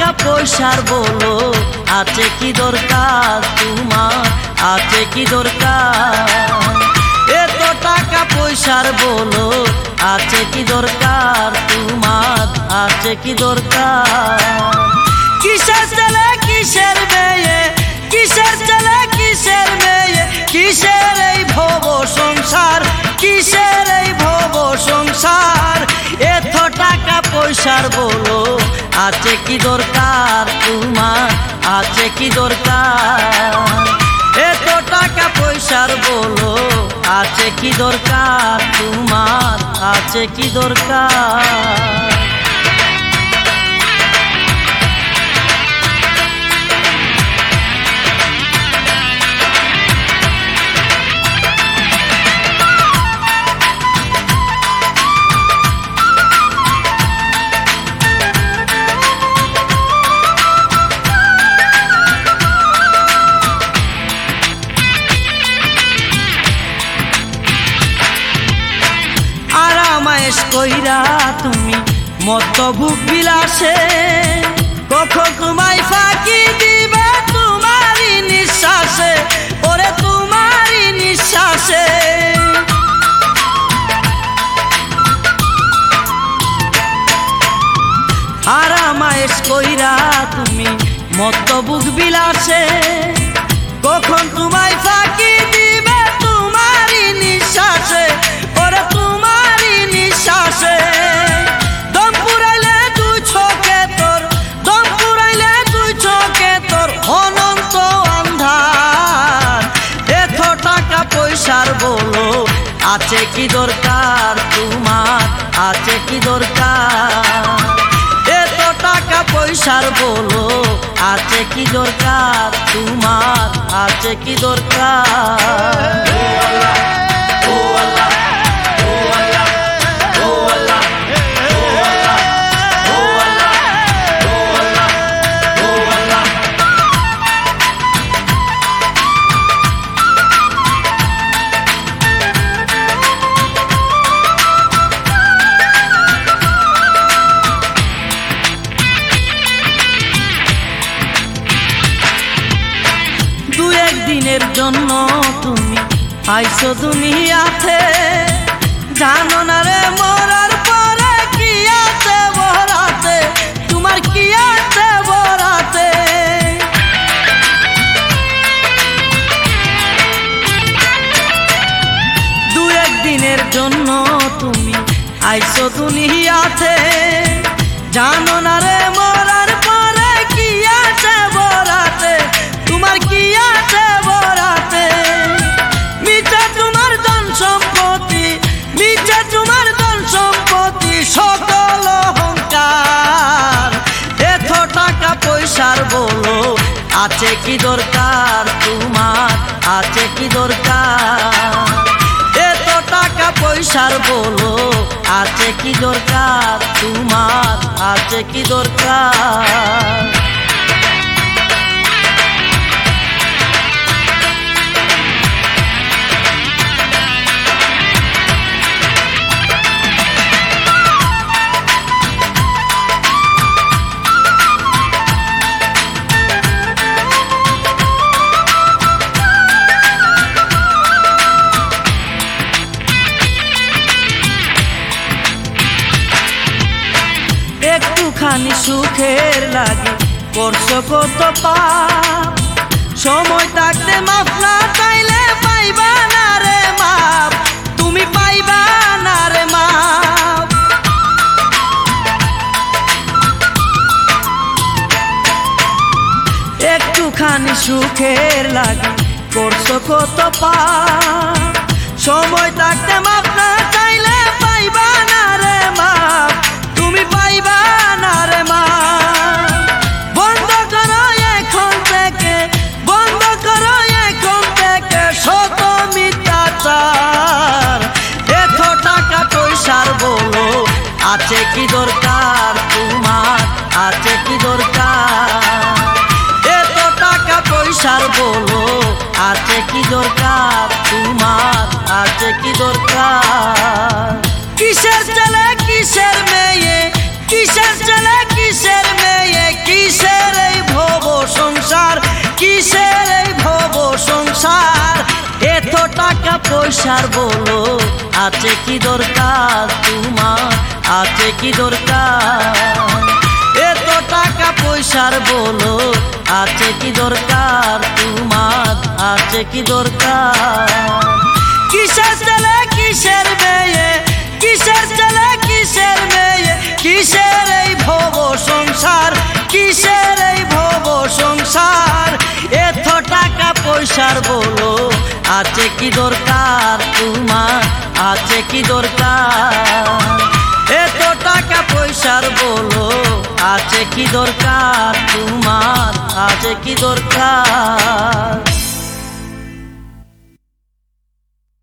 পয়সার বলো আছে কি দরকার তোমার, আছে কি দরকার? এত টাকা পয়সার বলো আছে কি দরকার তোমার, আছে কি দরকার? কিসের ছেলে কিসের মেয়ে, কিসের ছেলে কিসের মেয়ে, কিসের এই ভব সংসার, কিসের এই ভব সংসার? এত টাকা পয়সার বলো আছে কি দরকার তোমার, আছে কি দরকার? এত টাকা পয়সার বলো আছে কি দরকার তোমার, আছে কি দরকার? আরামায়েশ কইরা তুমি মত ভুক বিলাসে, কখন তোমায় ফাঁকি দিবে তোমারই নিঃশ্বাসে, ওরে তোমারই নিঃশ্বাসে। আরামায়েশ কইরা তুমি মত ভুক বিলাসে, কখন তোমায় ফাঁকি দিবে তোমারই নিঃশ্বাসে, ওরে তোমারই নিঃশ্বাসে। দম পুরাইলে দুই চোখে তোর, দম পুরাইলে দুই চোখে তোর অনন্ত আন্ধার। এত টাকা পয়সার বলো আছে কি দরকার তোমার, আছে কি দরকার? এত টাকা পয়সার বলো আছে কি দরকার তোমার, আছে কি দরকার? দু একদিনের জন্য তুমি আইছো দুনিয়াতে, জানো না রে মরার পরে কি আছে বরাতে, তোমার কি আছে বরাতে? দু একদিনের জন্য তুমি আইছো দুনিয়াতে, জানো না রে মরার পরে কি আছে বরাতে, তোমার কি আছে বরাতে? মিছে তোমার ধন সম্পত্তি, মিছে তোমার ধন সম্পত্তি সকল অহংকার। এত টাকা পয়সার বলো আছে কি দরকার তোমার, আছে কি দরকার? এত টাকা পয়সার বলো আছে কি দরকার তোমার, আছে কি দরকার? একটুখানি সুখের লাগে করছো কত পাপ, সময় থাকতে মাফ না চাইলে পাইবা না রে মাপ, তুমি পাইবা না রে মাপ। একটুখানি সুখের লাগে করছো কত পাপ, সময় থাকতে মাফ না চাইলে পাইবা না রে মাপ, তুমি পাইবা না রে মাপ। বন্ধ করো এখন থেকে, বন্ধ করো এখন থেকে শত মিথ্যাচার। এত টাকা পয়সার বলো আছে কি দরকার তোমার, আছে কি দরকার? এত টাকা পয়সার বলো আছে কি দরকার তোমার, আছে কি দরকার? কিসের ছেলে কিসের মেয়ে, কিসের ছেলে কিসের মেয়ে, কিসের টাকা পয়সার বলো আছে কি দরকার তোমার, আছে কি দরকার? এত টাকা পয়সার বলো আছে কি দরকার তোমার, আছে কি দরকার? কিসের ছেলে কিসের মেয়ে, কিসের ছেলে কিসের মেয়ে, কিসের এই ভব সংসার, কিসের এই ভব সংসার? এত টাকা পয়সার বলো আছে কি দরকার তোমার, আছে কি দরকার? এত টাকা পয়সার বলো আছে কি দরকার তোমার, আছে কি দরকার?